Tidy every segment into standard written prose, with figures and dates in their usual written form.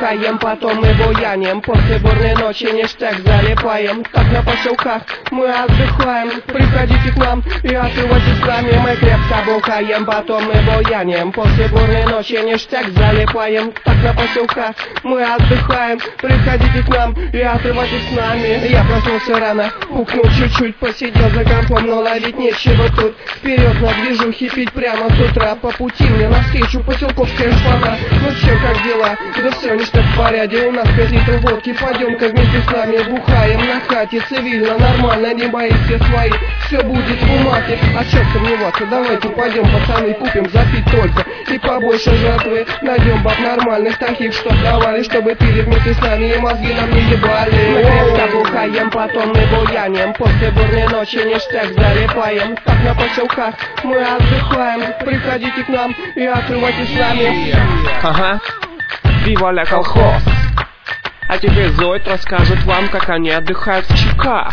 бухаем, потом мы буяним. После бурной ночи ништяк залипаем. Так на поселках мы отдыхаем. Приходите к нам и отрывайтесь с нами. Мы крепко бухаем, потом мы буяним. После бурной ночи ништяк залипаем. Так на поселках мы отдыхаем. Приходите к нам и отрывайтесь с нами. Я проснулся рано, пукнул чуть-чуть, посидел за компом, но ловить нечего тут. Вперед на движухе, пить прямо с утра. По пути мне навстречу поселковская шпана. Ну чё, как дела? Да все ништяк в порядке. У нас 5 литров водки, пойдем-ка вместе с нами бухаем. На хате цивильно, нормально, не боись, все свои. Все будет в умаке, а чё сомневаться? Давайте пойдем, пацаны, купим запить только. И побольше жертвы, найдем баб нормальных, таких, что давали, чтобы пили вместе с нами и мозги нам не ебали. Мы крепко бухаем, потом мы буяним. После бурной ночи ништяк залипаем. Так на поселках мы отдыхаем. Приходите к нам и открывайтесь с нами. Ага, Виваля колхоз. А теперь Зоид расскажет вам, как они отдыхают в ЧК.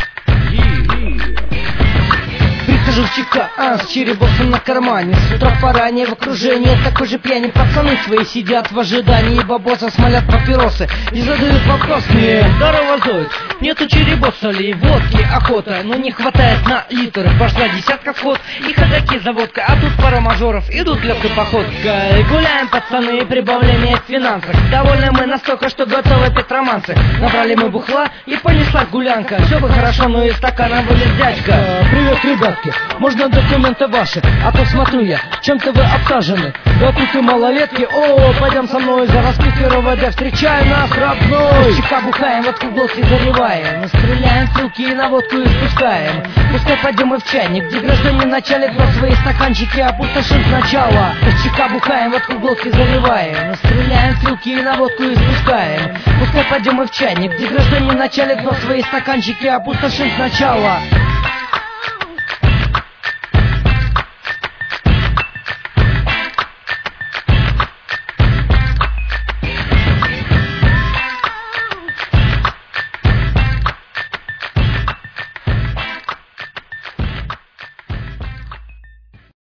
Прихожу в ЧК, с черебосом на кармане. С утра поранее в окружении такой же пьяни. Пацаны свои сидят в ожидании. Бабоса смолят папиросы и задают вопрос мне: здорово, Зоид, нету черебоса ли? Водки охота, но не хватает на литр. Пошла десятка вход и ходаки за водкой. А тут пара мажоров идут легкой походкой. Гуляем, пацаны, прибавление в финансах. Довольны мы настолько, что готовы петь романсы. Набрали мы бухла и понеслась гулянка. Все бы хорошо, но из стакана вылез дядька. Привет, ребятки, можно документы ваши? А то смотрю я, чем-то вы обсажены. Да тут и малолетки, о, пойдем со мной за распикировать, да встречай нас, родной. ЧК бухаем, водку в глотке заливаем. Стреляем в стрелки и на водку и спускаем. Пускай пойдем и в чайник, где граждане начальник про свои стаканчики опустошим сначала. ЧК бухаем, водку в глотке заливаем. Стреляем в стрелки и на водку и спускаем. Пускай пойдем и в чайник, где граждане начальник про свои стаканчики опустошим сначала.